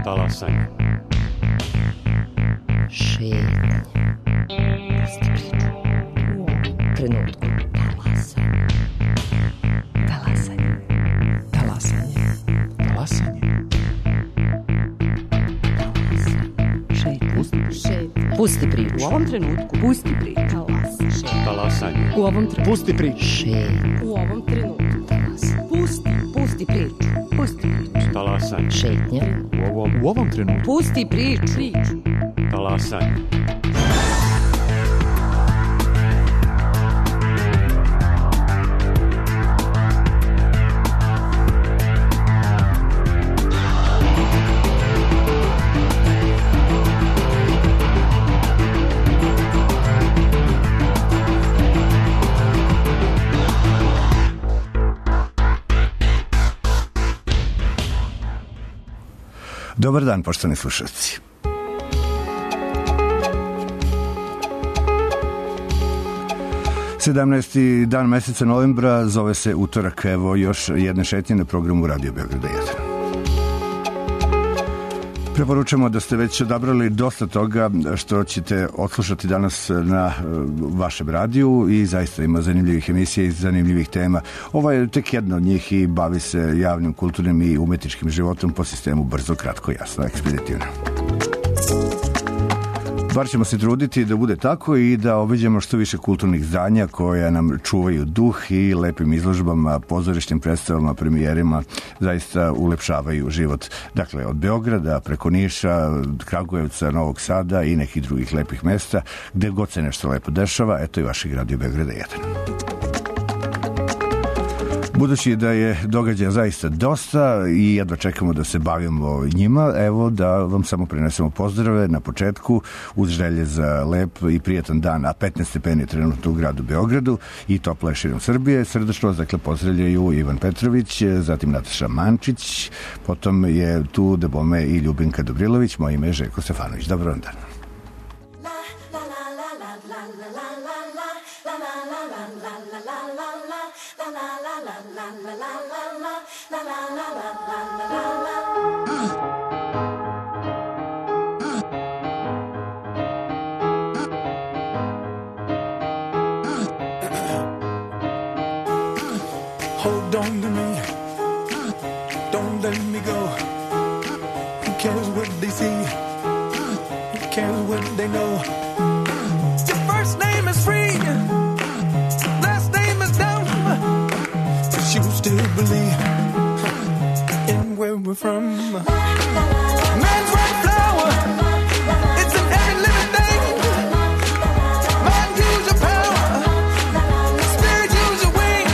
Talasanje. Šetnje. Pusti priču. U ovom trenutku. Talasanje. Talasanje. Talasanje. Talasanje. Šetnje. Pusti priču. U ovom trenutku. Pusti priču. Talasanje. U ovom trenutku. Pusti priču. Šetnje. U ovom trenutku. Talasanje. Pusti priču. Pusti priču. Talasanje. Šetnje. U ovom trenutku. Pusti priču. Talasanje. Dobar dan, poštovani slušalci. Sedamnaesti dan meseca novembra, zove se utorak, evo još jedne šetnje na programu Radio Beograda 1. Preporučamo da ste već odabrali dosta toga što ćete odslušati danas na vašem radiju i zaista ima zanimljivih emisija i zanimljivih tema. Ovo je tek jedna od njih i bavi se javnim, kulturnim i umetničkim životom po sistemu brzo, kratko, jasno, ekspeditivno. Bar ćemo se truditi da bude tako i da obiđemo što više kulturnih zdanja koja nam čuvaju duh i lepim izložbama, pozorišnim predstavama, premijerima zaista ulepšavaju život. Dakle, od Beograda preko Niša, Kragujevca, Novog Sada i nekih drugih lepih mesta, gde god se nešto lepo dešava, eto i vašeg Radio Beograda 1. Budući da je događaja zaista dosta i jedva čekamo da se bavimo njima, evo da vam samo prenesemo pozdrave na početku uz želje za lep i prijatan dan, a 15 stepeni je trenutno u gradu Beogradu i topla je širom Srbije. Srdačno vas dakle pozdravljaju Ivan Petrović, zatim Nataša Mančić, potom je tu da bome i Ljubinka Dobrilović, moje ime je Željko Stefanović. Dobro vam dan. Hold on to me, don't let me go. Who cares what they see? Who cares what they know? Your first name is free, last name is dumb, but you still believe in where we're from. Man's right flower, it's in every living thing. Mind, use your power, spirit, use your wings.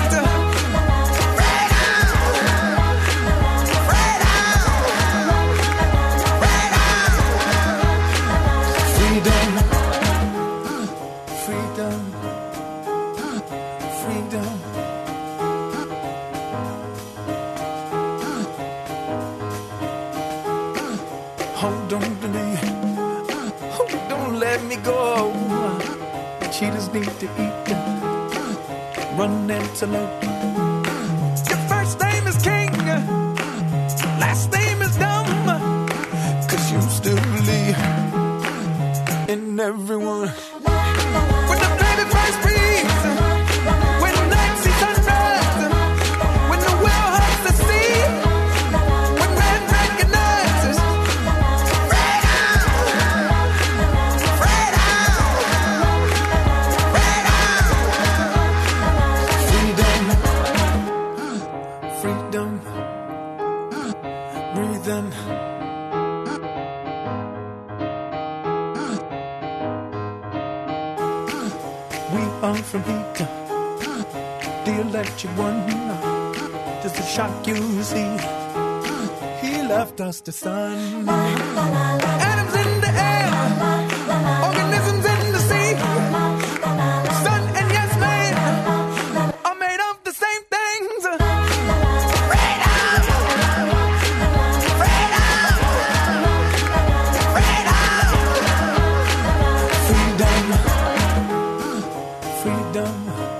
Hold on to me, oh, don't let me go. Cheetahs need to eat, run antelope. Your first name is King, last name is Dumb, 'cause you still believe in everyone. When the planet first breathes, when night sees sunrise, when the whale hugs the sea, when man recognizes freedom, breathe in. We are from heat, the electric one. Does the shock you see? He left us the sun. Atoms in the air, organisms in the sea. Sun and yes man are made of the same things. Freedom,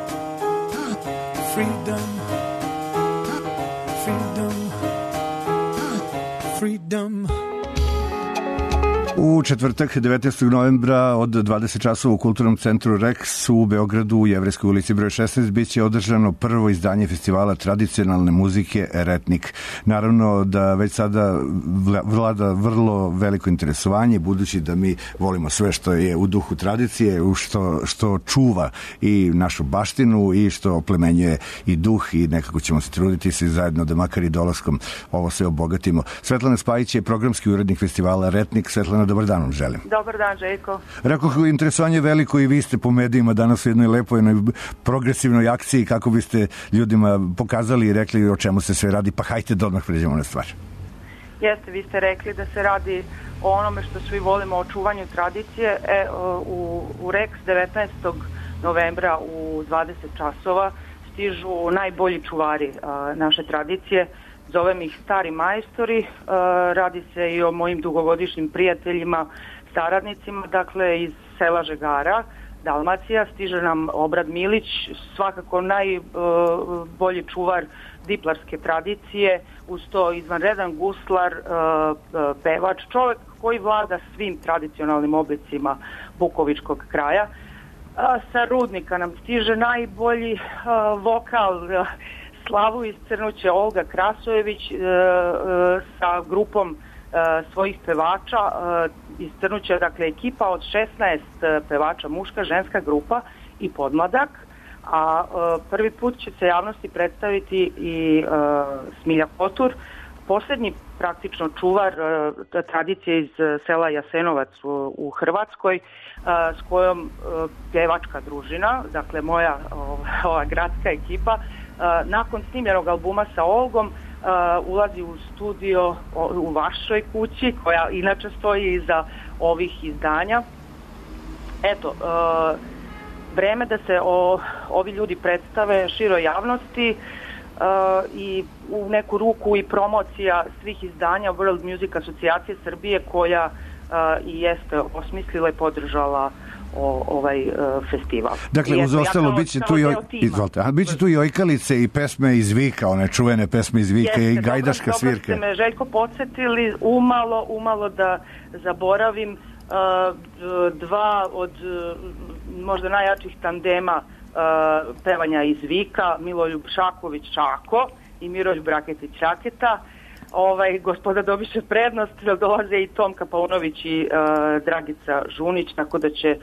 freedom, freedom, freedom, freedom. U četvrtak 19. novembra od 20 časova u Kulturnom centru Rex u Beogradu u Jevrejskoj ulici broj 16 biće održano prvo izdanje festivala tradicionalne muzike Retnik. Naravno da već sada vlada vrlo veliko interesovanje, budući da mi volimo sve što je u duhu tradicije, što čuva i našu baštinu i što oplemenjuje i duh, i nekako ćemo se truditi se zajedno da makar i dolaskom ovo sve obogatimo. Svetlana Spajić je programski urednik festivala Retnik. Svetlana, dobar dan vam želim. Dobar dan, Željko. Rekoh, interesovanje je veliko i vi ste po medijima danas u jednoj lepoj, jednoj progresivnoj akciji kako biste ljudima pokazali i rekli o čemu se sve radi, pa hajte da odmah pređemo na stvar. Jeste, vi ste rekli da se radi o onome što svi volimo, o čuvanju tradicije. U Rex 19. novembra u 20 časova stižu najbolji čuvari naše tradicije. Zovem ih stari majstori, radi se i o mojim dugogodišnjim prijateljima, saradnicima, dakle iz sela Žegara, Dalmacija. Stiže nam Obrad Milić, svakako najbolji čuvar diplarske tradicije, uz to izvanredan guslar, pevač, čovjek koji vlada svim tradicionalnim oblicima bukovičkog kraja. Sa Rudnika nam stiže najbolji vokal, slavu iz Crnuće Olga Krasojević sa grupom svojih pevača iz Crnuće, dakle ekipa od 16 pevača, muška, ženska grupa i podmladak. A prvi put će se javnosti predstaviti i Smilja Kotur, posljednji praktično čuvar tradicije iz sela Jasenovac u Hrvatskoj, s kojom pjevačka družina, dakle moja ova gradska ekipa, nakon snimljenog albuma sa Olgom ulazi u studio u vašoj kući, koja inače stoji iza ovih izdanja. Eto, vreme da se ovi ljudi predstave široj javnosti i u neku ruku i promocija svih izdanja World Music Asocijacije Srbije, koja i jeste osmislila i podržala ovaj festival. Dakle, uz ostalo biće tu i ojkalice i pesme iz Vika, one čuvene pesme iz Vika i gajdaška svirka. Dobro ste me, Željko, podsjetili umalo da zaboravim dva od možda najjačih tandema pevanja iz Vika, Miloljub Šaković Šako i Miroljub Raketić Raketa. Gospoda dobiše prednost, dolaze i Tomka Paunović i Dragica Žunić, tako da će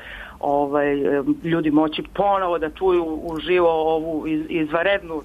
ljudi moći ponovo da čuju uživo ovu izvanrednu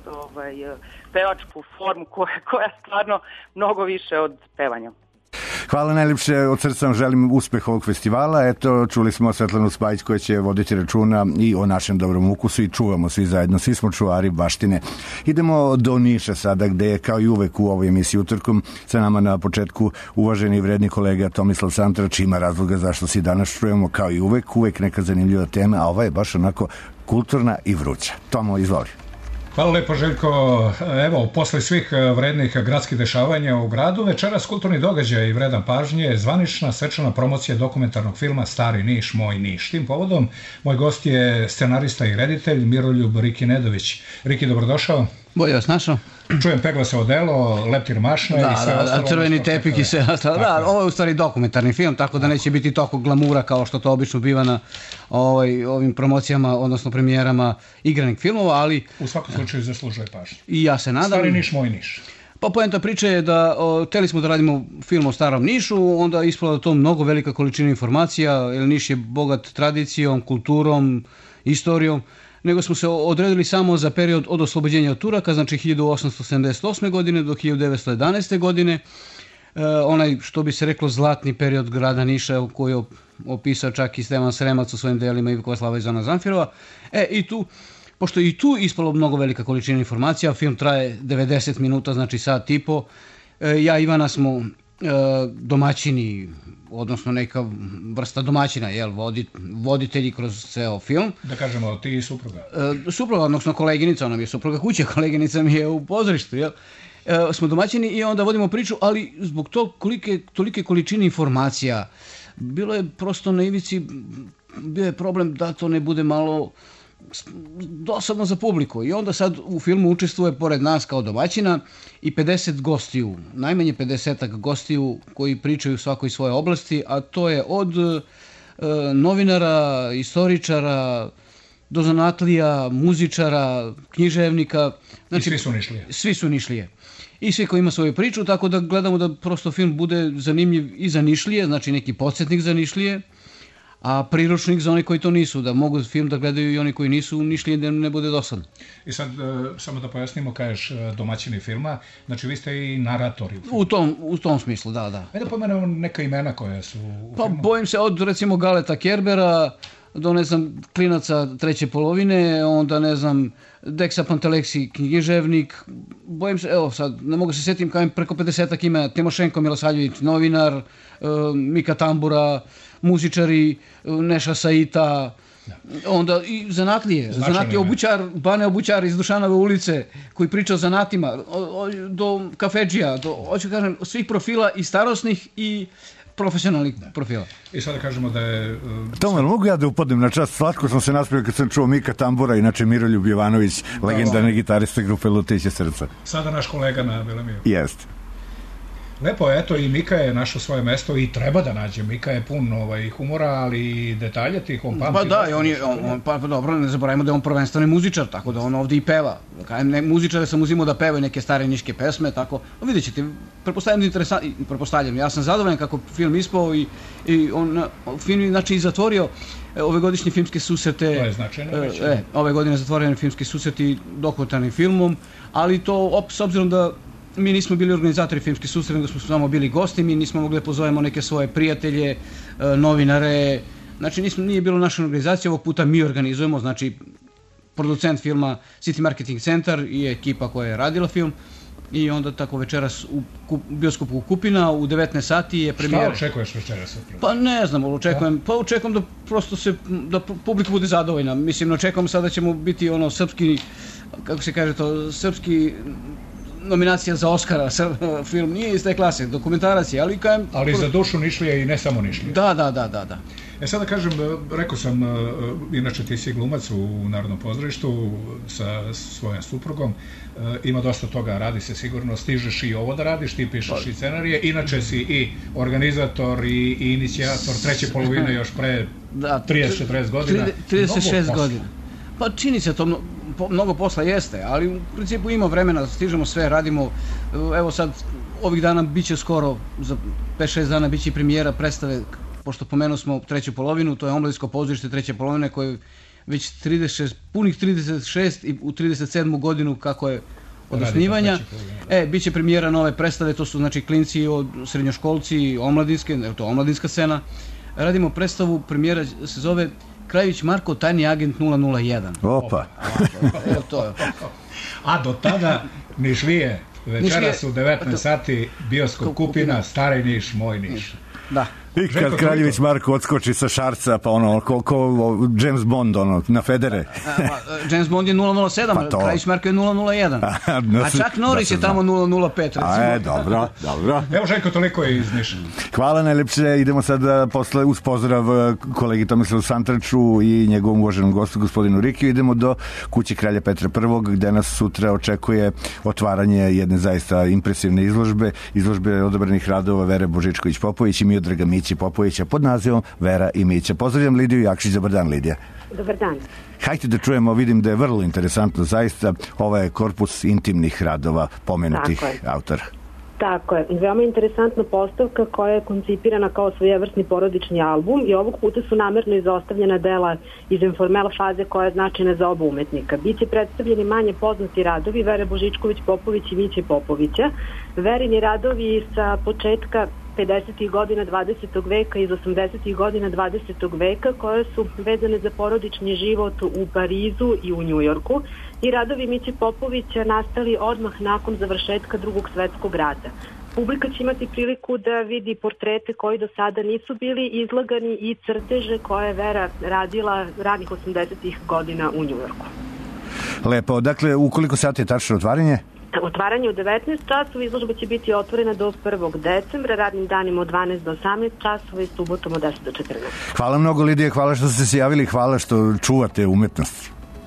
pevačku formu koja stvarno mnogo više od pevanja. Hvala najljepše, od srca vam želim uspeh ovog festivala. Eto, čuli smo Svetlanu Spajić koja će voditi računa i o našem dobrom ukusu i čuvamo svi zajedno, svi smo čuvari baštine. Idemo do Niša sada, gde je kao i uvek u ovoj emisiji utorkom sa nama na početku uvaženi i vredni kolega Tomislav Santrač. Ima razloga zašto se danas čujemo kao i uvek neka zanimljiva tema, a ova je baš onako kulturna i vruća. Tomo, izvoli. Hvala lepo, Željko. Evo, posle svih vrednih gradskih dešavanja u gradu, večeras kulturni događaj vredan pažnje, zvanična svečana promocija dokumentarnog filma Stari Niš, moj Niš. Tim povodom, moj gost je scenarista i reditelj Miroljub Riki Nedović. Riki, dobrodošao. Bolje vas našao. Čujem Peglasovo delo, Leptir mašna i sve ostalo. Crveni tepik i sve ostalo. Da, ovo je u stvari dokumentarni film, tako da neće biti toliko glamura kao što to obično biva na ovim promocijama, odnosno premijerama igranih filmova, ali... U svakom slučaju zaslužuje pažnju. I ja se nadam... Stari Niš, moj Niš. Pa poenta priče je da hteli smo da radimo film o Starom Nišu, onda je ispala to mnogo velika količina informacija, jer Niš je bogat tradicijom, kulturom, istorijom, nego smo se odredili samo za period od oslobođenja od Turaka, znači 1878. godine do 1911. godine, onaj, što bi se reklo, zlatni period grada Niša, koji je opisao čak i Stevan Sremac u svojim delima i Vukoslava i Zona Zamfirova. I tu, pošto i tu ispalo mnogo velika količina informacija, film traje 90 minuta, znači sat i po, ja i Ivana smo domaćini, odnosno neka vrsta domaćina, voditelji kroz ceo film. Da kažemo, ti i supruga? Supruga, odnosno koleginica, ona mi je supruga kuće, koleginica mi je u pozorištu, smo domaćini i onda vodimo priču, ali zbog tolike količine informacija, bilo je prosto na ivici, bio je problem da to ne bude malo dosadno za publiku. I onda sad u filmu učestvuje pored nas kao domaćina i 50 gostiju, najmanje 50 gostiju koji pričaju svakoj svoje oblasti, a to je od novinara, istoričara, do zanatlija, muzičara, književnika. Znači, i svi su Nišlije. Svi su Nišlije. I svi koji ima svoju priču, tako da gledamo da prosto film bude zanimljiv i za Nišlije, znači neki podsjetnik za Nišlije, a priručnik za oni koji to nisu, da mogu film da gledaju i oni koji nisu Nišlije, da ne bude dosadno. I sad, samo da pojasnimo, kažeš domaćini filma, znači vi ste i naratori. U tom smislu, da. Ajde pomenemo neka imena koja su u pa filmu. Bojim se od recimo Galeta Kerbera do ne znam klinaca treće polovine, onda ne znam Deksa Pantaleksi književnik, bojim se, evo sad ne mogu se sjetim kao preko 50 imena, Timošenko Milosavljević novinar, Mika Tambura, muzičari, Neša Saita, onda i zanatlije, obućar, Bane Obućar iz Dušanove ulice koji priča o zanatima, do kafedžija, hoću kažem, svih profila i starosnih i profesionalnih profila. I sada kažemo da je... Tome, mogu ja da upadnem na čast? Slatko sam se naspio kad sam čuo Mika Tambura, inače Miroljub Jovanović, legendarni gitarista grupe Lutajuće srca. Sada naš kolega na Velemiju. Jeste. Lepo, eto, i Mika je našao svoje mesto i treba da nađe. Mika je pun humora, ali i detalja tih, on pamti. Pa da, pa dobro, ne zaboravimo da je on prvenstveni muzičar, tako da on ovdje i peva. Muzičare sam uzimao da pevaju neke stare niške pesme, tako. Vidjet ćete, pretpostavljam, ja sam zadovoljan kako film ispao i film znači i zatvorio ove godišnje filmske susrete. To je značajno. Ove godine zatvoreni filmski susreti dokumentarnim filmom, ali to s obzirom da mi nismo bili organizatori filmskih susreta, nego smo samo bili gosti, mi nismo mogli da pozovemo neke svoje prijatelje, novinare, znači nije bilo naša organizacija, ovog puta mi organizujemo, znači producent filma City Marketing Centar i ekipa koja je radila film i onda tako večeras u bioskopu Kupina u 19 sati je premijera. Šta očekuješ večeras? Pa ne znam, očekujem da prosto da publika bude zadovoljna, mislim, očekujem sada da ćemo biti srpski, kako se kaže to, srpski nominacija za Oscara, film nije iz te klase, dokumentarac je, ali za dušu Nišlije i ne samo Nišlije. Da. Sada kažem, rekao sam, inače ti si glumac u Narodnom pozorištu sa svojom suprugom, ima dosta toga, radi se sigurno, stižeš i ovo da radiš, ti pišeš i scenarije, inače si i organizator i inicijator treće polovine još pre 30-40 godina. 36 godina. Pa čini se to mnogo posla jeste, ali u principu ima vremena, stižemo sve, radimo, evo sad ovih dana bit će skoro, za 5-6 dana bit će i premijera predstave, pošto pomenuo smo treću polovinu, to je Omladinsko pozorište treće polovine koje već punih 36 i u 37. godinu kako je od osnivanja. Bit će premijera nove predstave, to su znači klinci, srednjoškolci, omladinske, to je omladinska scena. Radimo predstavu, premijera se zove Krajević Marko, tajni agent 001. Opa. A do tada Nišlije, večeras u 19 sati, bioskop Kupina, Stari Niš, moj Niš. Da. I kad Kraljević Marko odskoči sa šarca, pa ko James Bond, na federe. James Bond je 007, Kraljević Marko je 001. A čak Norris je tamo 005, recimo. Dobro. Evo Željko, toliko je iz Niša. Hvala najlepše, idemo sad posle uz pozdrav kolegi Tomislavu Santraču i njegovom uvaženom gostu, gospodinu Rikiju, idemo do kuće Kralja Petra I, gde nas sutra očekuje otvaranje jedne zaista impresivne izložbe odabranih radova Vere Božičković-Popović i Miodraga Popovića pod nazivom Vera i Mića. Pozdravljam Lidiju Jakšić, dobar dan Lidija. Dobar dan. Hajde da čujemo, vidim da je vrlo interesantno zaista, ovaj korpus intimnih radova pomenutih autora. Tako je, veoma interesantna postavka koja je koncipirana kao svojevrsni porodični album i ovog puta su namerno izostavljena dela iz informela faze koja je značajna za oba umetnika. Biće predstavljeni manje poznati radovi Vere Božičković-Popović i Miće Popovića. Verini radovi sa početka 50. godina 20. veka i iz 80. godina 20. veka koje su vezane za porodični život u Parizu i u Njujorku i radovi Miće Popovića nastali odmah nakon završetka Drugog svetskog rata. Publika će imati priliku da vidi portrete koji do sada nisu bili izlagani i crteže koje je Vera radila ranih 80. godina u Njujorku. Lepo, dakle, u koliko sati je tačno otvaranje? Otvaranje u 19 časova, izložba će biti otvorena do 1. decembra, radnim danima od 12 do 18 časova i subotom od 10 do 14. Hvala mnogo Lidija, hvala što ste se javili, hvala što čuvate umetnost.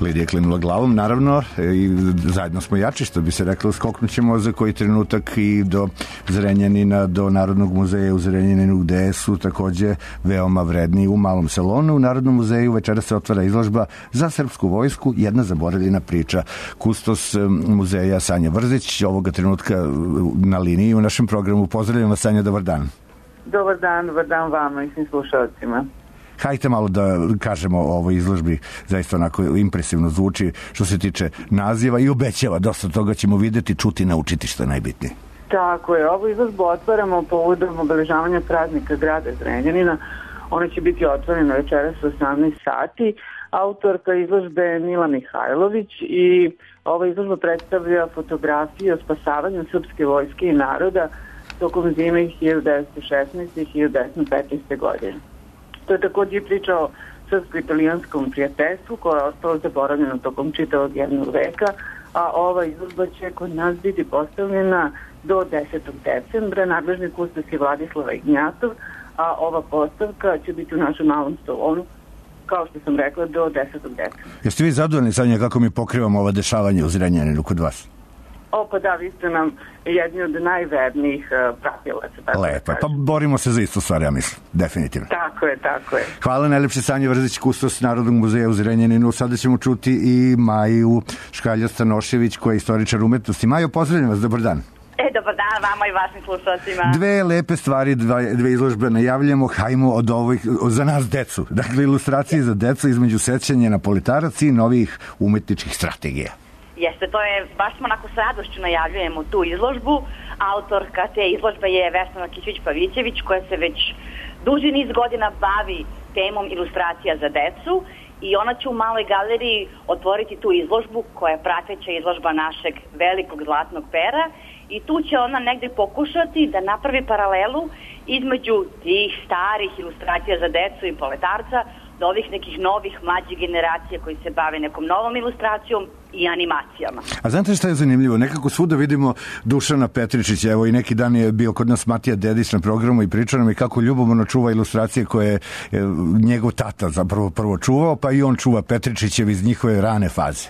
Lidija klimula glavom, naravno, i zajedno smo jači, što bi se reklo, skoknućemo za koji trenutak i do Zrenjanina, do Narodnog muzeja u Zrenjaninu, gde su takođe veoma vredni u malom salonu. U Narodnom muzeju večera se otvara izložba za srpsku vojsku, jedna zaboravljena priča. Kustos muzeja Sanja Vrzić, ovoga trenutka na liniji u našem programu. Pozdravljam vas, Sanja, dobar dan. Dobar dan vama i svim slušalcima. Hajte malo da kažemo o ovoj izložbi, zaista onako impresivno zvuči što se tiče naziva i obećava, dosta toga ćemo videti, čuti, naučiti, što je najbitnije. Tako je, ovu izložbu otvaramo povodom obeležavanja praznika grada Zrenjanina. Ona će biti otvorena večeras u 18 sati. Autorka izložbe je Mila Mihajlović i ova izložba predstavlja fotografiju o spasavanju srpske vojske i naroda tokom zime 1916. i 1915. godine. To je također priča o srpsko-italijanskom prijateljstvu koje je ostalo zaboravljeno tokom čitavog jednog veka, a ova izložba će kod nas biti postavljena do 10. decembra. Nadležni kustos je Vladislava Ignjatov, a ova postavka će biti u našem malom salonu, kao što sam rekla, do 10. decembra. Jeste vi zadovoljni, Sanja, kako mi pokrivamo ova dešavanja u Zrenjaninu kod vas? Pa da, vi ste nam jedni od najvernijih pratilaca. Lepo, pa borimo se za isto stvar, ja mislim, definitivno. Tako je. Hvala najlepše, Sanja Vrzić, kustos Narodnog muzeja u Zrenjaninu. Sada ćemo čuti i Maju Škalja-Stanošević, koja je istoričar umetnosti. Majo, pozdravljam vas, dobar dan. Dobar dan vama i vašim slušalcima. Dve lepe stvari, dve izložbe najavljamo, hajmo od ovih, za nas decu. Dakle, ilustracije za decu između sećanja na Politarac i novih umetničkih strategija. Jeste, to je, baš smo onako s radošću najavljujemo tu izložbu. Autorka te izložbe je Vesna Kićević-Pavićević, koja se već duži niz godina bavi temom ilustracija za decu i ona će u maloj galeriji otvoriti tu izložbu koja je prateća izložba našeg velikog zlatnog pera i tu će ona negde pokušati da napravi paralelu između tih starih ilustracija za decu i Poletarca do ovih nekih novih mlađih generacija koji se bave nekom novom ilustracijom i animacijama. A znate šta je zanimljivo? Nekako svuda vidimo Dušana Petričića, evo i neki dan je bio kod nas Matija Dedić na programu i pričao nam i kako ljubomorno čuva ilustracije koje je njegov tata zapravo prvo čuvao, pa i on čuva Petričićev iz njihove rane faze.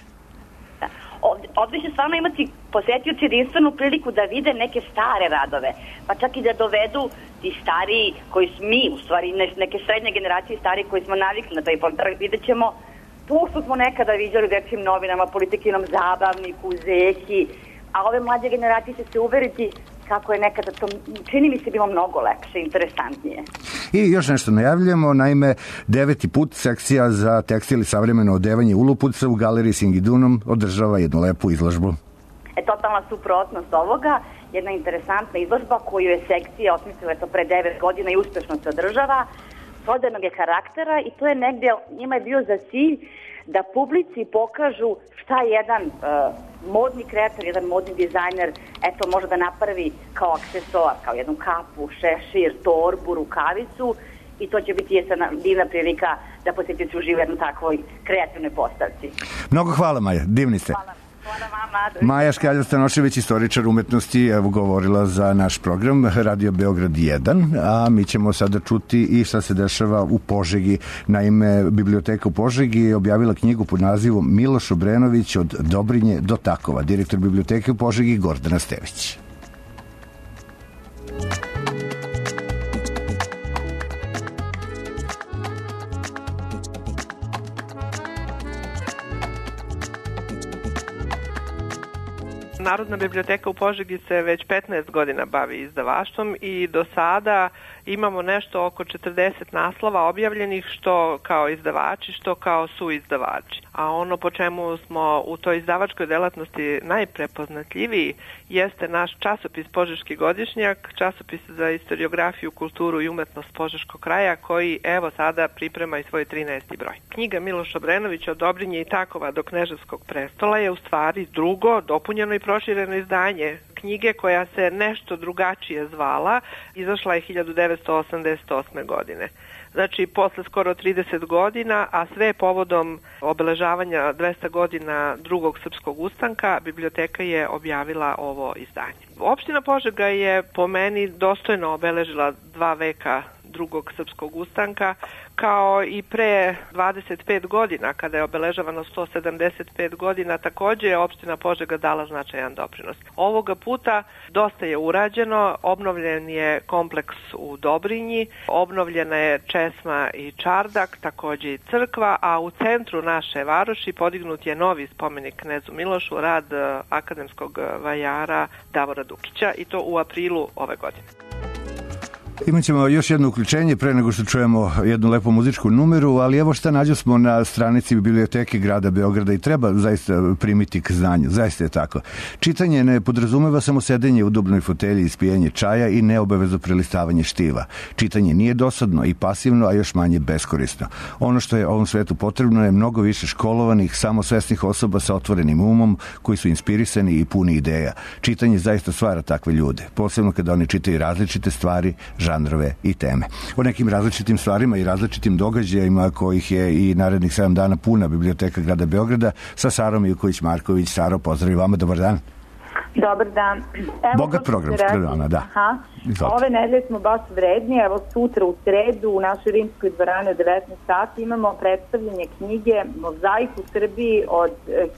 Ovdje će stvarno imati posetioci jedinstvenu priliku da vide neke stare radove, pa čak i da dovedu ti stariji koji smo mi, u stvari neke srednje generacije stariji koji smo navikli na taj Politarac, vidjet ćemo to što smo nekada viđali u dečijim novinama, Politikinom zabavniku, Zeki, a ove mlađe generacije će se uveriti kako je nekada to, čini mi se, bilo mnogo lepše, interesantnije. I još nešto najavljamo, naime, 9. put sekcija za tekstil i savremeno odevanje Ulupuca u galeriji Singidunum održava jednu lepu izložbu. Totalna suprotnost ovoga, jedna interesantna izložba koju je sekcija osmislila to pre 9 godina i uspešno se održava, prodajnog je karaktera i to je negdje, njima je bio za cilj da publici pokažu šta jedan modni kreator, jedan modni dizajner može da napravi kao aksesoar, kao jednu kapu, šešir, torbu, rukavicu i to će biti divna prilika da posjetioci užive jednu takvoj kreativnoj postavci. Mnogo hvala, Maja, divni ste. Hvala vama. Maja Škalja-Stanošević, istoričar umetnosti, evo govorila za naš program Radio Beograd 1, a mi ćemo sada čuti i šta se dešava u Požegi. Naime, Biblioteka u Požegi je objavila knjigu pod nazivom Miloš Obrenović od Dobrinje do Takova. Direktor Biblioteke u Požegi Gordana Stević. Narodna biblioteka u Požegi se već 15 godina bavi izdavaštvom i do sada imamo nešto oko 40 naslova objavljenih, što kao izdavači, što kao suizdavači. A ono po čemu smo u toj izdavačkoj delatnosti najprepoznatljiviji jeste naš časopis Požeški godišnjak, časopis za istoriografiju, kulturu i umetnost Požeškog kraja, koji evo sada priprema i svoj 13. broj. Knjiga Miloš Obrenović od Dobrinje i Takova do Kneževskog prestola je u stvari drugo, dopunjeno i prošireno izdanje knjige koja se nešto drugačije zvala, izašla je 1988. godine. Znači, posle skoro 30 godina, a sve povodom obeležavanja 200 godina drugog srpskog ustanka, biblioteka je objavila ovo izdanje. Opština Požega je po meni dostojno obeležila 2 veka drugog srpskog ustanka, kao i pre 25 godina, kada je obeležavano 175 godina, takođe je opština Požega dala značajan doprinos. Ovoga puta dosta je urađeno, obnovljen je kompleks u Dobrinji, obnovljena je česma i čardak, takođe i crkva, a u centru naše varoši podignut je novi spomenik knezu Milošu, rad akademskog vajara Davora Dukića, i to u aprilu ove godine. Imaćemo još jedno uključenje pre nego što čujemo jednu lepu muzičku numeru, ali evo šta nađo smo na stranici biblioteke grada Beograda i treba zaista primiti k znanju, zaista je tako. Čitanje ne podrazumeva samo sedenje u udobnoj fotelji i ispijanje čaja i neobavezno prelistavanje štiva. Čitanje nije dosadno i pasivno, a još manje beskorisno. Ono što je ovom svetu potrebno je mnogo više školovanih, samosvesnih osoba sa otvorenim umom, koji su inspirisani i puni ideja. Čitanje zaista stvara takve ljude, posebno kada oni čitaju različite stvari, žanrove i teme. O nekim različitim stvarima i različitim događajima kojih je i narednih 7 dana puna biblioteka grada Beograda sa Sarom Ivković-Marković. Saro, pozdrav i vama, dobar dan. Dobar dan. Evo, bogat program dana, da. Aha. Ove nedelje smo baš vredni. Evo sutra u sredu u našoj rimskoj dvorani od 19 sati imamo predstavljanje knjige Mozaik u Srbiji od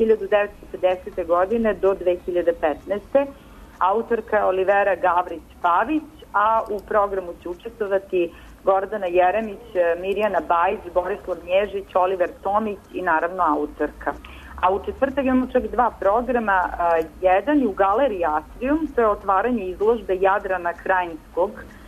1950. godine do 2015. Autorka je Olivera Gavrić-Pavić, a u programu će učestvovati Gordana Jeremić, Mirjana Bajić, Borislav Nježić, Oliver Tomić i naravno autorka. A u četvrtak imamo čak 2 programa. Jedan je u Galeriji Atrium, to je otvaranje izložbe Jadrana Krajinskog.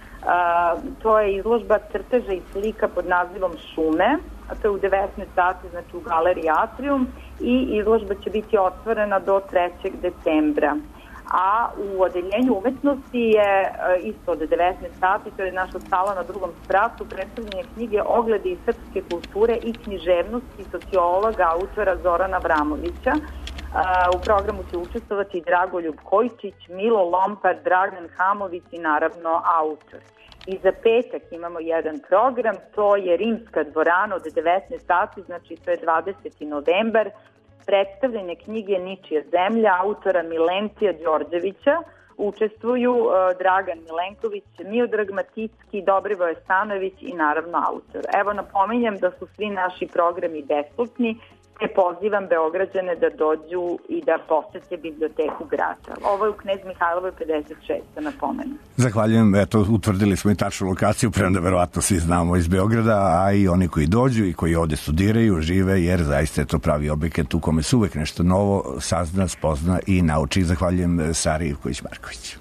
To je izložba crteža i slika pod nazivom Šume, a to je u 19 sati, znači u Galeriji Atrium, i izložba će biti otvorena do 3. decembra. A u odeljenju umetnosti je isto od 19 sati, to je naša sala na drugom spratu, predstavljanje knjige Ogledi iz srpske kulture i književnosti sociologa, autora Zorana Vramovića. U programu će učestvovati Dragoljub Kojčić, Milo Lompar, Dragan Hamović i naravno autor. I za petak imamo jedan program, to je Rimska dvorana od 19 sati, znači to je 20. novembar, predstavljanje knjige Ničija zemlja autora Milentija Đorđevića. Učestvuju Dragan Milenković, Miodrag Maticki, Dobrivoje Stanović i naravno autor. Evo, napominjem da su svi naši programi besplatni, te pozivam Beograđane da dođu i da posete biblioteku grada. Ovo je u Knez Mihajlovoj 56, da napomenem. Zahvaljujem, eto, utvrdili smo i tačnu lokaciju, premda verovatno svi znamo iz Beograda, a i oni koji dođu i koji ovde studiraju, žive, jer zaista je to pravi objekat u kome se uvek nešto novo sazna, spozna i nauči. Zahvaljujem Sari Ivković-Marković.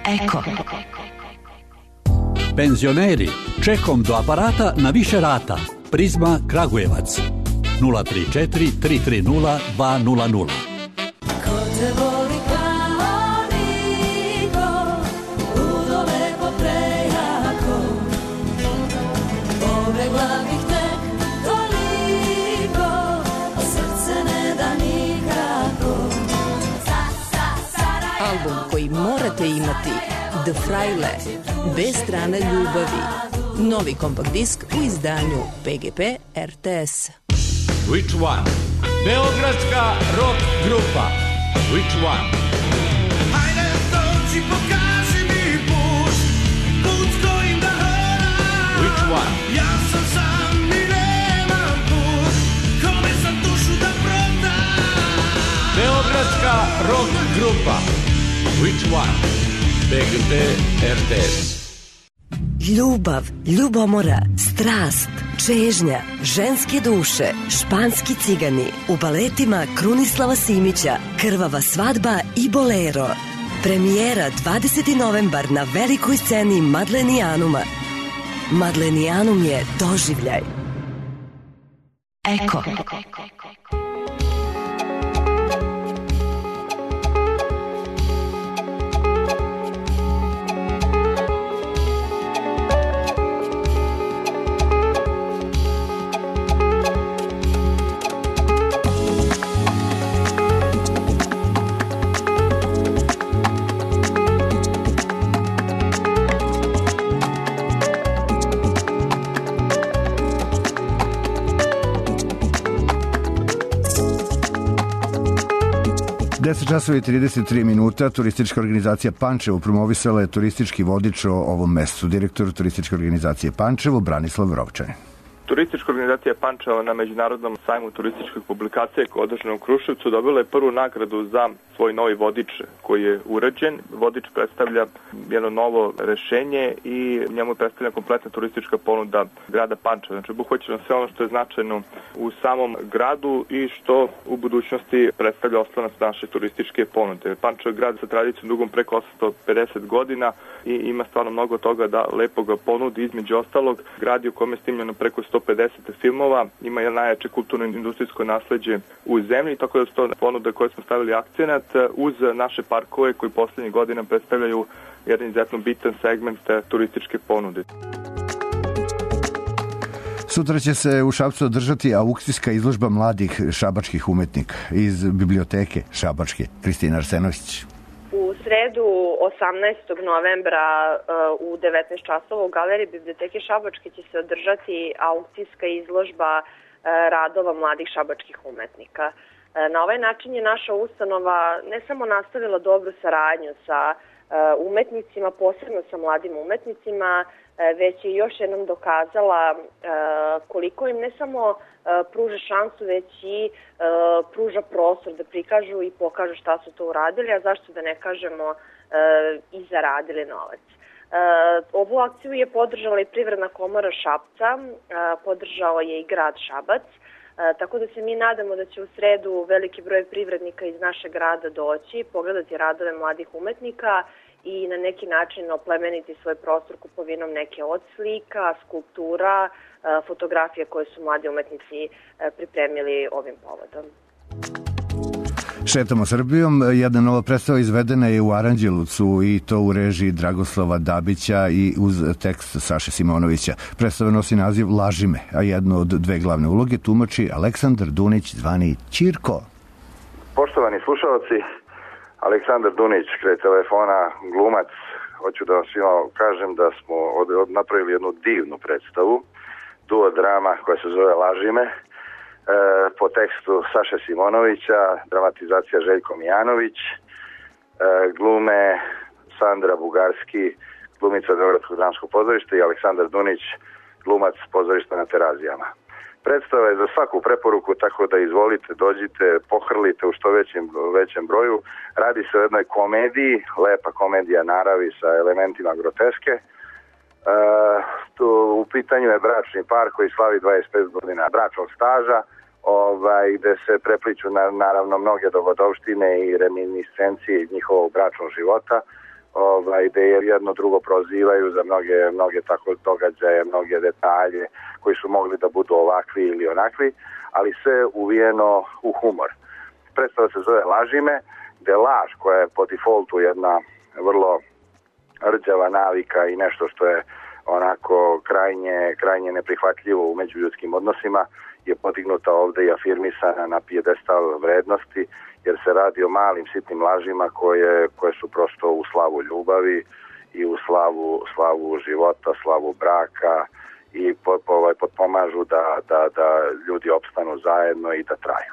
Eko. Penzioneri, čekom do aparata na više rata. Prizma Kragujevac 034 330 200. Ko te voli kao niko, ludo lepo prejako, pobegla bih tek toliko, srce ne da nikako. Album koji morate imati, The Fraile, bez strane ljubavi. Novi kompakt disk u izdanju PGP RTS. Which one? Beogradska rock grupa. Which one? Hajde dođi, pokaži mi put, put kojim da hodam. Which one? Ja sam i nemam put, kome sam dušu da prodam. Beogradska rock grupa. Which one? PGP RTS. Ljubav, ljubomora, strast, čežnja, ženske duše, španski cigani, u baletima Krunislava Simića, Krvava svadba i Bolero. Premijera 20. novembar na velikoj sceni Madlenijanuma. Madlenijanum je doživljaj. Eko. Časovi 33 minuta, turistička organizacija Pančevo promovisala je turistički vodič o ovom mestu. Direktor turističke organizacije Pančevo, Branislav Rovčanin. Turistička organizacija Pančevo na Međunarodnom sajmu turističkih publikacija koji je održan u Kruševcu dobila je prvu nagradu za svoj novi vodič koji je urađen. Vodič predstavlja jedno novo rešenje i njemu je predstavljena kompletna turistička ponuda grada Pančeva. Znači, obuhvaćeno sve ono što je značajno u samom gradu i što u budućnosti predstavlja oslonac naše turističke ponude. Pančevo je grad sa tradicijom dugom preko 850 godina i ima stvarno mnogo toga da lepo ga ponudi. Između ostalog, grad je u kome je snimljeno preko 150 filmova, ima je najjače kulturno-industrijsko nasleđe u zemlji, tako da su to ponude koje smo stavili akcenat uz naše parkove koji poslednjih godina predstavljaju jedan izuzetno bitan segment turističke ponude. Sutra će se u Šapcu održati aukcijska izložba mladih šabačkih umetnika iz biblioteke Šabačke. Kristina Arsenović. U sredu 18. novembra u 19 časova u galeriji Biblioteke Šabačke će se održati aukcijska izložba radova mladih šabačkih umetnika. Na ovaj način je naša ustanova ne samo nastavila dobru saradnju sa umetnicima, posebno sa mladim umetnicima, već je još jednom dokazala koliko im ne samo pruža šansu, već i pruža prostor da prikažu i pokažu šta su to uradili, a zašto da ne kažemo i zaradili novac. Ovu akciju je podržala i Privredna komora Šapca, podržao je i grad Šabac, tako da se mi nadamo da će u sredu veliki broj privrednika iz našeg grada doći, pogledati radove mladih umetnika i na neki način oplemeniti svoj prostor kupovinom neke od slika, skulptura, fotografije koje su mladi umetnici pripremili ovim povodom. Šetamo Srbijom. Jedna nova predstava izvedena je u Aranđelovcu i to u režiji Dragoslava Dabića i uz tekst Saše Simonovića. Predstava nosi naziv Laži me, a jednu od dve glavne uloge tumači Aleksandar Dunić, zvani Ćirko. Poštovani slušalci, Aleksandar Dunić, kraj telefona, glumac. Hoću da vam svima kažem da smo napravili jednu divnu predstavu, duo drama koja se zove Laži me, po tekstu Saše Simonovića, dramatizacija Željko Mijanović, glume Sandra Bugarski, glumica Beogradskog dramskog pozorišta i Aleksandar Dunić, glumac pozorišta na Terazijama. Predstava je za svaku preporuku, tako da izvolite, dođite, pohrlite u što većem broju. Radi se o jednoj komediji, lepa komedija naravi sa elementima groteske. U pitanju je bračni par koji slavi 25 godina bračnog staža, gde se prepliču naravno mnoge dogodovštine i reminiscencije njihovog bračnog života. gde jedno drugo prozivaju za mnoge tako događaje, mnoge detalje koji su mogli da budu ovakvi ili onakvi, ali sve uvijeno u humor. Predstava se zove Lažime, gde laž koja je po defaultu jedna vrlo rđava navika i nešto što je onako krajnje neprihvatljivo u međuljudskim odnosima, je podignuta ovde i afirmisana na pijedestal vrednosti, jer se radi o malim sitnim lažima koje su prosto u slavu ljubavi i u slavu života, slavu braka i potpomažu da ljudi opstanu zajedno i da traju.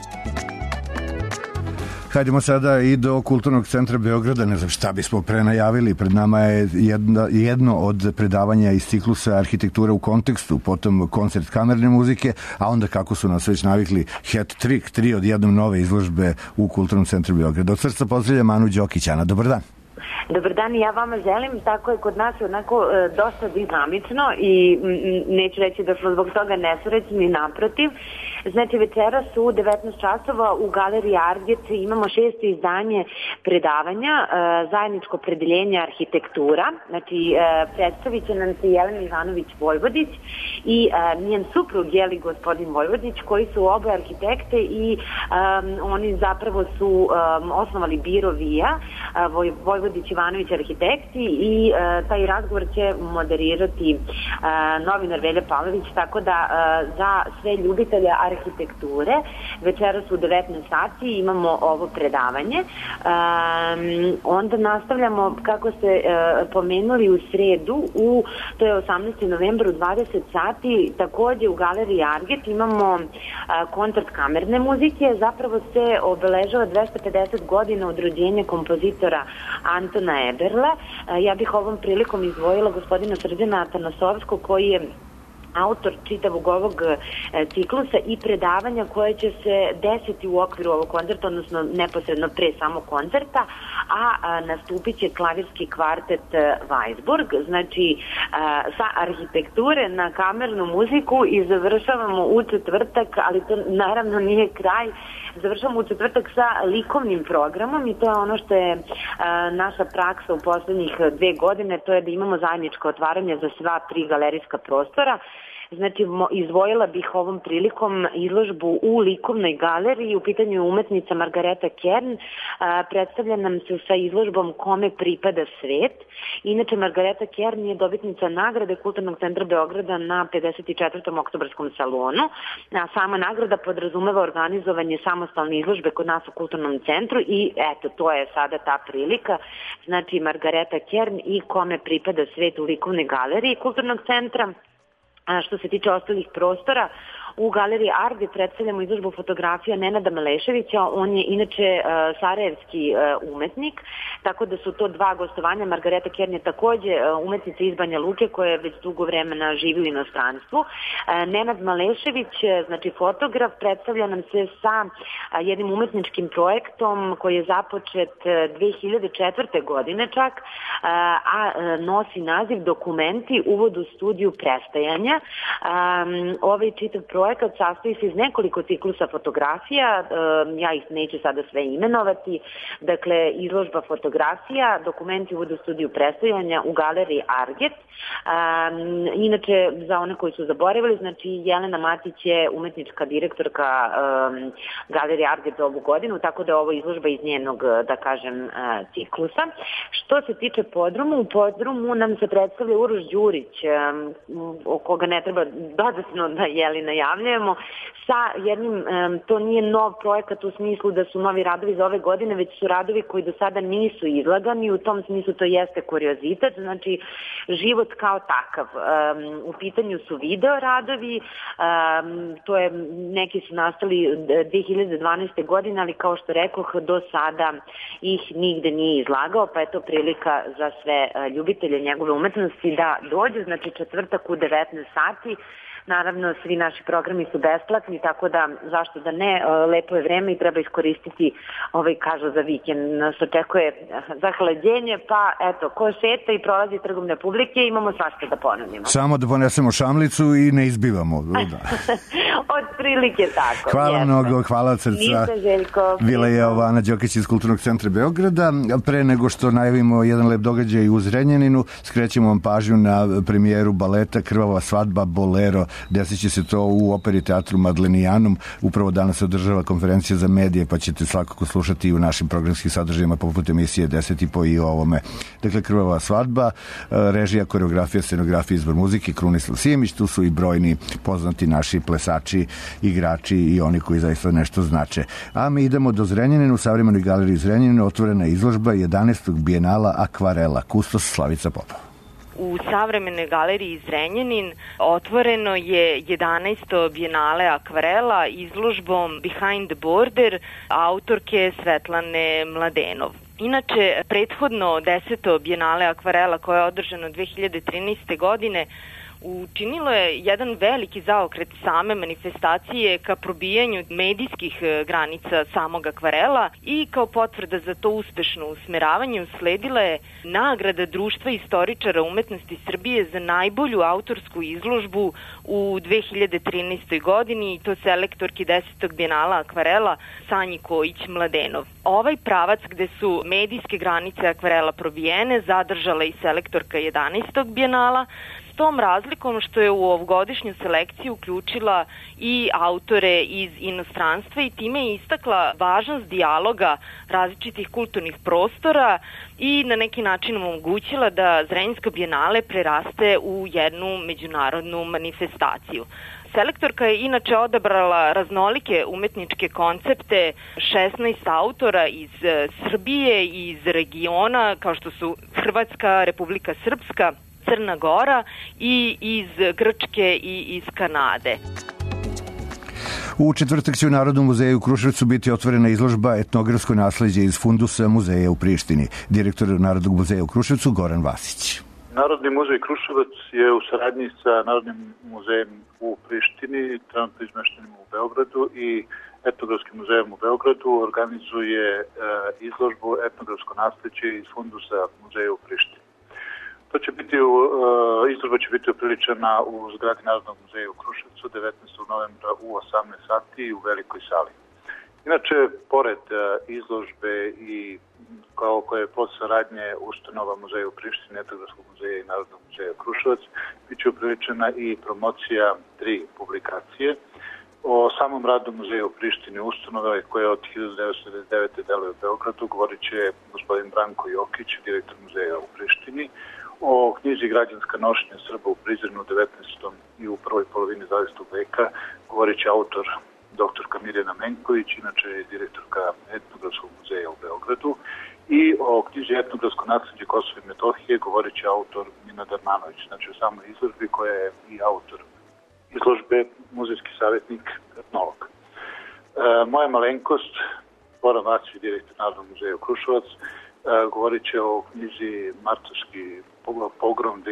Hajdemo sada i do Kulturnog centra Beograda, ne znam šta bismo prenajavili, pred nama je jedno od predavanja iz ciklusa Arhitektura u kontekstu, potom koncert kamerne muzike, a onda kako su nas već navikli hat trick, 3 od jednom nove izložbe u Kulturnom centru Beograda. Od srca pozdravljam Anu Đokić. Ana, dobar dan. Dobar dan i ja vama želim, tako je kod nas onako dosta dinamično i neću reći da smo zbog toga nesrećni, naprotiv. Znači večeras u 19 časova u galeriji Arget imamo 6. izdanje predavanja zajedničko predeljenje arhitektura. Znači predstavit će nam se Jelena Ivanović-Vojvodić i njen suprug Jeli gospodin Vojvodić, koji su oboje arhitekte i oni zapravo su osnovali Biro Vija, Vojvodić Ivanović arhitekti i taj razgovor će moderirati novinar Velja Pavlović, tako da za sve ljubitelje arhitekture večeras u 19 sati imamo ovo predavanje. Onda nastavljamo, kako ste pomenuli, u sredu, to je 18. novembra u 20 sati, takođe u galeriji Arget imamo koncert kamerne muzike. Zapravo se obeležava 250 godina od rođenja kompozitora Antona Eberla. Ja bih ovom prilikom izdvojila gospodina Srđana Atanasovskog, koji je autor čitavog ovog ciklusa i predavanja koje će se desiti u okviru ovog koncerta, odnosno neposredno pre samog koncerta, a nastupit će klavirski kvartet Weisburg. Znači, sa arhitekture na kamernu muziku i završavamo u četvrtak, ali to naravno nije kraj, završavamo u četvrtak sa likovnim programom i to je ono što je naša praksa u poslednjih 2 godine, to je da imamo zajedničko otvaranje za sva 3 galerijska prostora. Znači, izdvojila bih ovom prilikom izložbu u likovnoj galeriji. U pitanju je umetnica Margareta Kern. Predstavlja nam se sa izložbom Kome pripada svet. Inače, Margareta Kern je dobitnica nagrade Kulturnog centra Beograda na 54. oktobarskom salonu. Sama nagrada podrazumeva organizovanje samostalne izložbe kod nas u Kulturnom centru i eto, to je sada ta prilika. Znači, Margareta Kern i Kome pripada svet u likovnoj galeriji Kulturnog centra. Što se tiče ostalih prostora, u galeriji Arge predstavljamo izložbu fotografija Nenada Maleševića. On je inače sarajevski umetnik, tako da su to 2 gostovanja. Margareta Kern je takođe umetnica iz Banja Luke koja već dugo vremena živi u inostranstvu. Nenad Malešević, znači fotograf, predstavlja nam se sa jednim umetničkim projektom koji je započet 2004. godine čak, a nosi naziv Dokumenti, uvod u studiju prestajanja. Ovaj čitav projekat sastoji se iz nekoliko ciklusa fotografija, ja ih neću sada sve imenovati, dakle izložba fotografija, Dokumenti uvod u studiju prestajanja u galeriji Arget. Inače, za one koji su zaboravili, znači Jelena Matić je umetnička direktorka galerije Arget za ovu godinu, tako da je ovo izložba iz njenog, da kažem, ciklusa. Što se tiče podrumu, u podrumu nam se predstavlja Uroš Đurić, o koga ne treba dodatno da najavljujemo, sa jednim, to nije nov projekat u smislu da su novi radovi za ove godine, već su radovi koji do sada nisu izlagani, u tom smislu to jeste kuriozitet, znači život kao takav. U pitanju su video radovi, to je, neki su nastali 2012. godine, ali kao što rekoh, do sada ih nigde nije izlagao, pa je to prilika za sve ljubitelje njegove umetnosti da dođe, znači četvrtak u 19 sati Naravno, svi naši programi su besplatni, tako da zašto da ne, lepo je vreme i treba iskoristiti kažu za vikend. Nas očekuje zahlađenje, pa eto, ko šeta i prolazi Trgom Republike, imamo svašta da ponudimo. Samo da ponesemo šamlicu i ne izbivamo. Od prilike tako. Hvala mnogo, hvala od srca. Ništa, Željko. Bila je Ana Đokić iz Kulturnog centra Beograda. Pre nego što najavimo jedan lep događaj u Zrenjaninu, skrećemo vam pažnju na premijeru baleta Krvava svadba Bolero. Desit će se to u Operi teatru Madlenijanum. Upravo danas se održava konferencija za medije, pa ćete svakako slušati i u našim programskim sadržajima poput emisije 10.5 i o ovome. Dakle, Krvava svadba, režija, koreografija, scenografija, izbor muzike, Krunislav Simić, tu su i brojni poznati naši plesači, igrači i oni koji zaista nešto znače. A mi idemo do Zrenjanina. U Savremenoj galeriji Zrenjanina otvorena izložba 11. bijenala akvarela. Kustos Slavica Popov. U Savremenoj galeriji Zrenjanin otvoreno je 11. bijenale akvarela izložbom Behind the Border autorke Svetlane Mladenov. Inače, prethodno 10. bijenale akvarela koje je održano 2013. godine učinilo je jedan veliki zaokret same manifestacije ka probijanju medijskih granica samog akvarela i kao potvrda za to uspešno usmeravanje usledila je nagrada Društva istoričara umetnosti Srbije za najbolju autorsku izložbu u 2013. godini i to selektorki 10. bijenala akvarela Sanji Kojić-Mladenov. Ovaj pravac gde su medijske granice akvarela probijene zadržala i selektorka 11. bijenala, s tom razlikom što je u ovogodišnju selekciju uključila i autore iz inostranstva i time je istakla važnost dijaloga različitih kulturnih prostora i na neki način omogućila da Zrenjanska bijenale preraste u jednu međunarodnu manifestaciju. Selektorka je inače odabrala raznolike umetničke koncepte 16 autora iz Srbije i iz regiona kao što su Hrvatska, Republika Srpska, Crna Gora i iz Grčke i iz Kanade. U četvrtak će u Narodnom muzeju u Kruševcu biti otvorena izložba Etnografsko nasleđe iz fundusa muzeja u Prištini. Direktor Narodnog muzeja u Kruševcu Goran Vasić. Narodni muzej Kruševac je u saradnji sa Narodnim muzejem u Prištini, trenutno izmeštenim u Beogradu i Etnografskim muzejem u Beogradu organizuje izložbu Etnografsko nasleđe iz fundusa muzeja u Prištini. To će biti, izložba će biti upriličena u zgradi Narodnog muzeja u Kruševcu 19. novembra u 18 sati u velikoj sali. Inače, pored izložbe i koje je pod saradnje ustanova muzeja u Prištini, Etnografskog muzeja i Narodnog muzeja Kruševac, bit će upriličena i promocija 3 publikacije o samom radu muzeja u Prištini ustanove koje od 1999. deluje u Beogradu. Govorit će gospodin Branko Jokić, direktor muzeja u Prištini, o knjizi Građanska nošnja Srba u Prizrenu u 19. i u prvoj polovini 20. veka. Govorit će autor doktorka Mirjana Menković, inače je direktorka Etnografskog muzeja u Beogradu, i o knjizi Etnografsko nasleđe Kosova i Metohije govorit će autor Nina Darmanović, znači u samoj izložbi koja je i autor izložbe muzejski savjetnik, etnolog. Moja malenkost, Goran Vasić, direktor Narodnog muzeja u Kruševac, govorit će o knjizi Martovski pogrom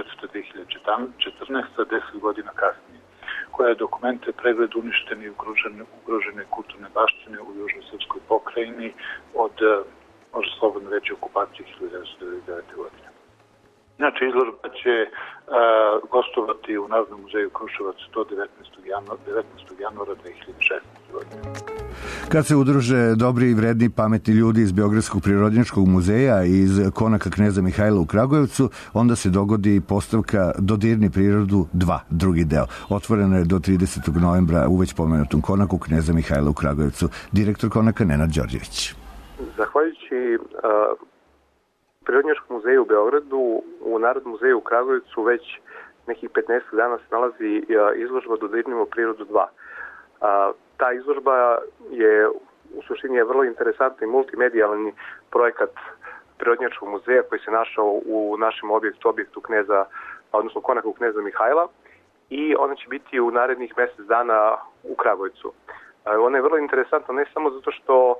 2004-2014, 10 godina kasnije, koja je dokumente pregled uništeni i ugrožene kulturne baštine u Južnoj Srpskoj pokrajini od, može slobodno reći, okupacije 1999. godine. Inače, izložba će gostovati u Narodnom muzeju Kruševac do 19. januara 2016. godine. Kad se udruže dobri i vredni pametni ljudi iz Beogradskog prirodnjačkog muzeja i iz konaka Kneza Mihajla u Kragujevcu, onda se dogodi postavka Dodirni prirodu 2, drugi deo. Otvorena je do 30. novembra u već pomenutom konaku Kneza Mihajla u Kragujevcu. Direktor konaka Nenad Đorđević. Zahvaljujući Prirodnjačkom muzeju u Beogradu, u Narodnom muzeju u Kragujevcu već nekih 15 dana se nalazi izložba Dodirnimo prirodu 2. Ta izložba je u suštini vrlo interesantni multimedijalni projekat Prirodnjačkog muzeja koji se našao u našem objektu Kneza, odnosno konaku Kneza Mihajla, i ona će biti u narednih mjesec dana u Kragujevcu. Ona je vrlo interesantna ne samo zato što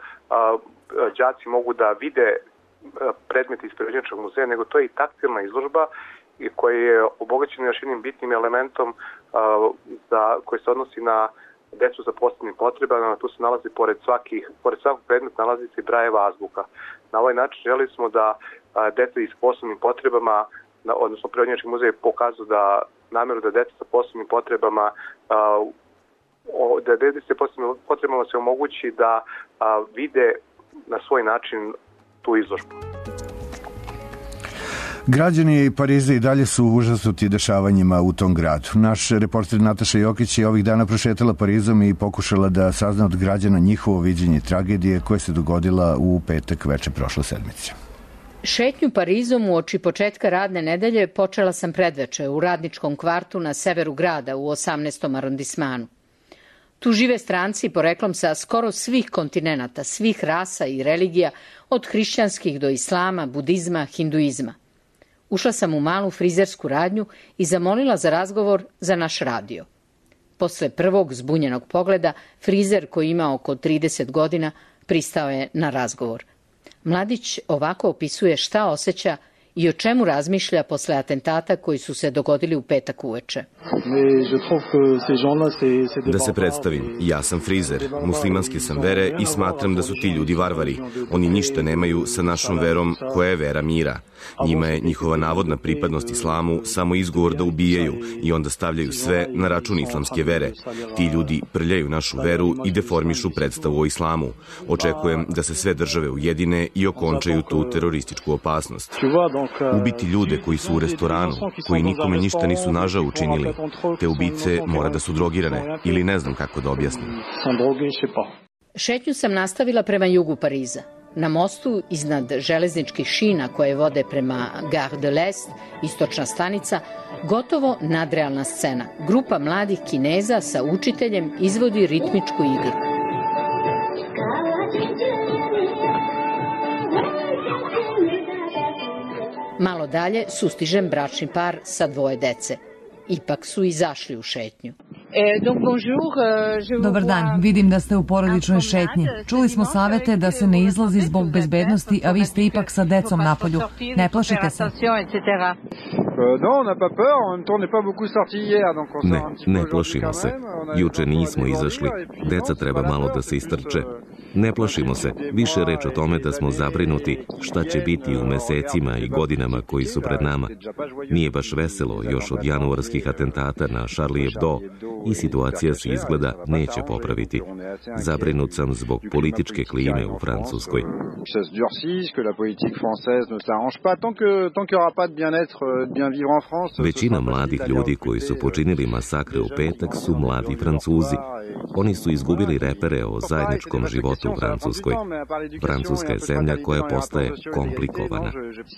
đaci mogu da vide predmete iz Prirodnjačkog muzeja, nego to je i taktilna izložba koji je obogaćen još jednim bitnim elementom koji se odnosi na decu sa posebnim potrebama. Tu se nalazi pored svakog predmeta nalazi se Brajeva azbuka. Na ovaj način želeli smo da deca s posebnim potrebama, odnosno Prirodnjački muzej pokazao da nameru da deca sa posebnim potrebama da deca sa posebnim potrebama se omogući da vide na svoj način tu izložbu. Građani Pariza i dalje su užasnuti dešavanjima u tom gradu. Naš reporter Nataša Jokić je ovih dana prošetala Parizom i pokušala da sazna od građana njihovo viđenje tragedije koja se dogodila u petak veče prošle sedmice. Šetnju Parizom uoči početka radne nedelje počela sam predveče u radničkom kvartu na severu grada u 18. arondismanu. Tu žive stranci poreklom sa skoro svih kontinenata, svih rasa i religija, od hrišćanskih do islama, budizma, hinduizma. Ušla sam u malu frizersku radnju i zamolila za razgovor za naš radio. Posle prvog zbunjenog pogleda, frizer koji ima oko 30 godina pristao je na razgovor. Mladić ovako opisuje šta osjeća i o čemu razmišlja posle atentata koji su se dogodili u petak uveče. Da se predstavim, ja sam frizer, muslimanske sam vere i smatram da su ti ljudi varvari. Oni ništa nemaju sa našom verom koja je vera mira. Njima je njihova navodna pripadnost islamu samo izgovor da ubijaju i onda stavljaju sve na račun islamske vere. Ti ljudi prljaju našu veru i deformišu predstavu o islamu. Očekujem da se sve države ujedine i okončaju tu terorističku opasnost. Ubiti ljude koji su u restoranu, koji nikome ništa nisu nažao učinili. Te ubice mora da su drogirane ili ne znam kako da objasnim. Šetnju sam nastavila prema jugu Pariza. Na mostu iznad železničkih šina koje vode prema Gare de l'Est, istočna stanica, gotovo nadrealna scena. Grupa mladih Kineza sa učiteljem izvodi ritmičku igru. Malo dalje sustižem bračni par sa 2 dece. Ipak su izašli u šetnju. Dobar dan, vidim da ste u porodičnoj šetnji. Čuli smo savete da se ne izlazi zbog bezbednosti, a vi ste ipak sa decom napolju. Ne plašite se? Ne plašimo se. Juče nismo izašli. Deca treba malo da se istrče. Ne plašimo se. Više reč o tome da smo zabrinuti šta će biti u mesecima i godinama koji su pred nama. Nije baš veselo još od januarskih atentata na Charlie Hebdo i situacija se izgleda neće popraviti. Zabrinut sam zbog političke klime u Francuskoj. Većina mladih ljudi koji su počinili masakre u petak su mladi Francuzi. Oni su izgubili repere o zajedničkom životu u Francuskoj. Francuska je zemlja koja postaje komplikovana.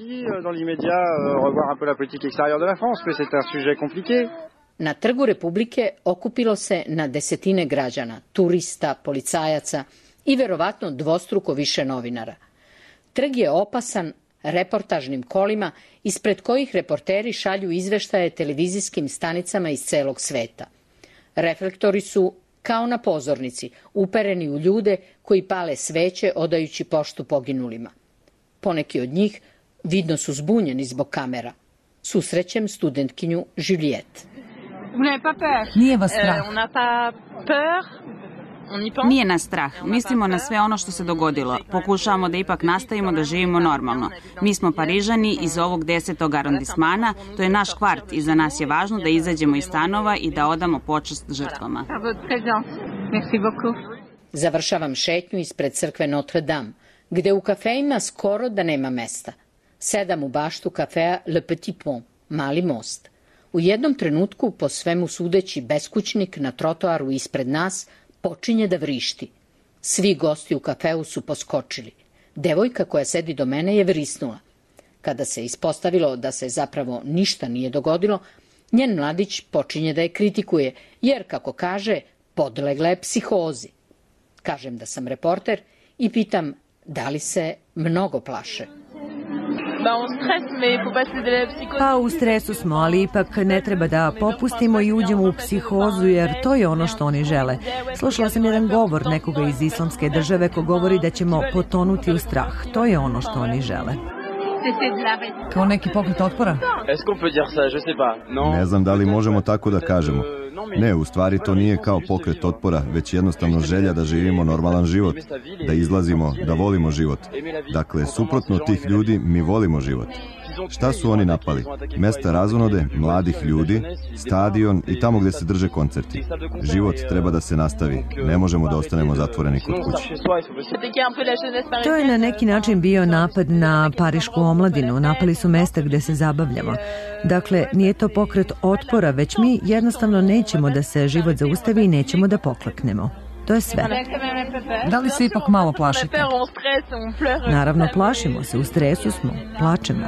Na Trgu Republike okupilo se na desetine građana, turista, policajaca i verovatno dvostruko više novinara. Trg je opasan reportažnim kolima ispred kojih reporteri šalju izveštaje televizijskim stanicama iz celog sveta. Reflektori su kao na pozornici, upereni u ljude koji pale sveće odajući poštu poginulima. Poneki od njih vidno su zbunjeni zbog kamera. Susrećem studentkinju Juliette. Nije vas strah? Nije nas strah. Mislimo na sve ono što se dogodilo. Pokušavamo da ipak nastavimo da živimo normalno. Mi smo Parižani iz ovog 10. arondismana. To je naš kvart i za nas je važno da izađemo iz stanova i da odamo počast žrtvama. Završavam šetnju ispred crkve Notre Dame, gde u kafeima skoro da nema mesta. Sedam u baštu kafea Le Petit Pont, mali most. U jednom trenutku, po svemu sudeći, beskućnik na trotoaru ispred nas počinje da vrišti. Svi gosti u kafeu su poskočili. Devojka koja sedi do mene je vrisnula. Kada se ispostavilo da se zapravo ništa nije dogodilo, njen mladić počinje da je kritikuje, jer, kako kaže, podlegla je psihozi. Kažem da sam reporter i pitam da li se mnogo plaše. Pa u stresu smo, ali ipak ne treba da popustimo i uđemo u psihozu, jer to je ono što oni žele. Slušala sam jedan govor nekoga iz islamske države ko govori da ćemo potonuti u strah. To je ono što oni žele. Kao neki pokret otpora? Ne znam da li možemo tako da kažemo. Ne, u stvari to nije kao pokret otpora, već jednostavno želja da živimo normalan život, da izlazimo, da volimo život. Dakle, suprotno od tih ljudi, mi volimo život. Šta su oni napali? Mesta razonode, mladih ljudi, stadion i tamo gde se drže koncerti. Život treba da se nastavi. Ne možemo da ostanemo zatvoreni kod kuće. To je na neki način bio napad na parišku omladinu. Napali su mesta gde se zabavljamo. Dakle, nije to pokret otpora, već mi jednostavno nećemo da se život zaustavi i nećemo da pokleknemo. To je sve. Da li se ipak malo plašite? Naravno, plašimo se, u stresu smo, plačemo.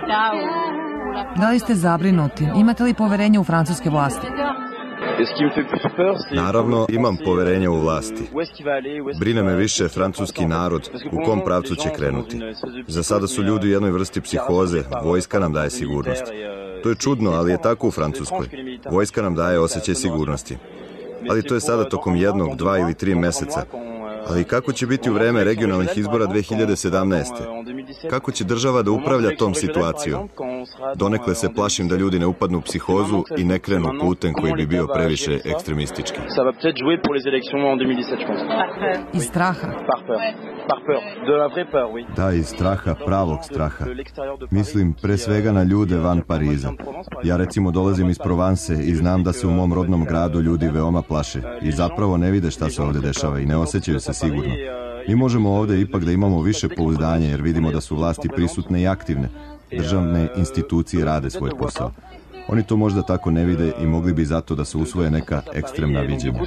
Da li ste zabrinuti? Imate li poverenje u francuske vlasti? Naravno, imam poverenje u vlasti. Brine me više francuski narod, u kom pravcu će krenuti. Za sada su ljudi u jednoj vrsti psihoze, vojska nam daje sigurnost. To je čudno, ali je tako u Francuskoj. Vojska nam daje osjećaj sigurnosti. Ali to je sada tokom 1, 2 ili 3 meseca. Ali kako će biti u vreme regionalnih izbora 2017. Kako će država da upravlja tom situacijom? Donekle se plašim da ljudi ne upadnu u psihozu i ne krenu putem koji bi bio previše ekstremistički. Iz straha? Da, iz straha, pravog straha. Mislim pre svega na ljude van Pariza. Ja recimo dolazim iz Provanse i znam da se u mom rodnom gradu ljudi veoma plaše i zapravo ne vide šta se ovde dešava i ne osjećaju se sigurno. Mi možemo ovde ipak da imamo više pouzdanja jer vidimo da su vlasti prisutne i aktivne. Državne institucije rade svoj posao. Oni to možda tako ne vide i mogli bi zato da se usvoje neka ekstremna viđenja.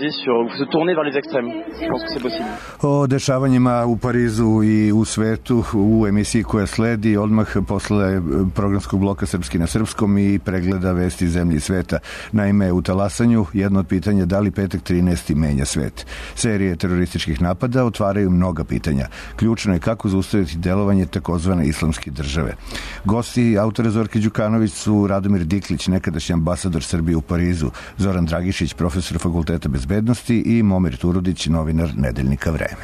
O dešavanjima u Parizu i u svetu u emisiji koja sledi odmah posle programskog bloka Srpski na srpskom i pregleda vesti zemlji i sveta. Naime, u talasanju jedno od pitanja da li petak 13. menja svet. Serije terorističkih napada otvaraju mnoga pitanja. Ključno je kako zaustaviti delovanje takozvane islamske države. Gosti autora Zorke Đukanović su Radomir Diklić, nekadašnji ambasador Srbije u Parizu, Zoran Dragišić, profesor Fakulteta bezbednosti i Momir Turudić, novinar Nedeljnika Vreme.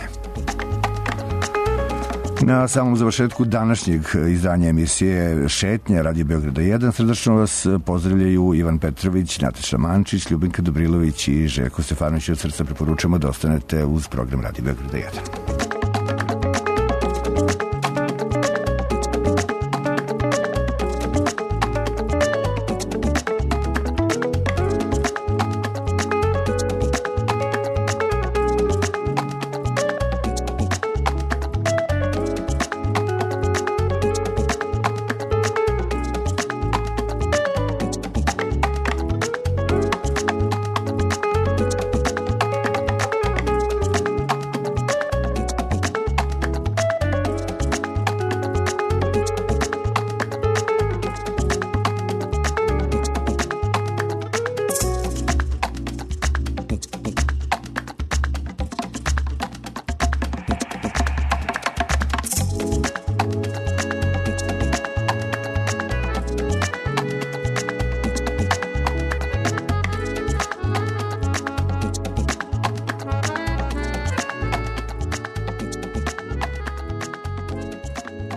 Na samom završetku današnjeg izdanja emisije Šetnja Radio Beograda 1 srdačno vas pozdravljaju Ivan Petrović, Nataša Mančić, Ljubinka Dobrilović i Željko Stefanović. Od srca preporučujemo da ostanete uz program Radio Beograda 1.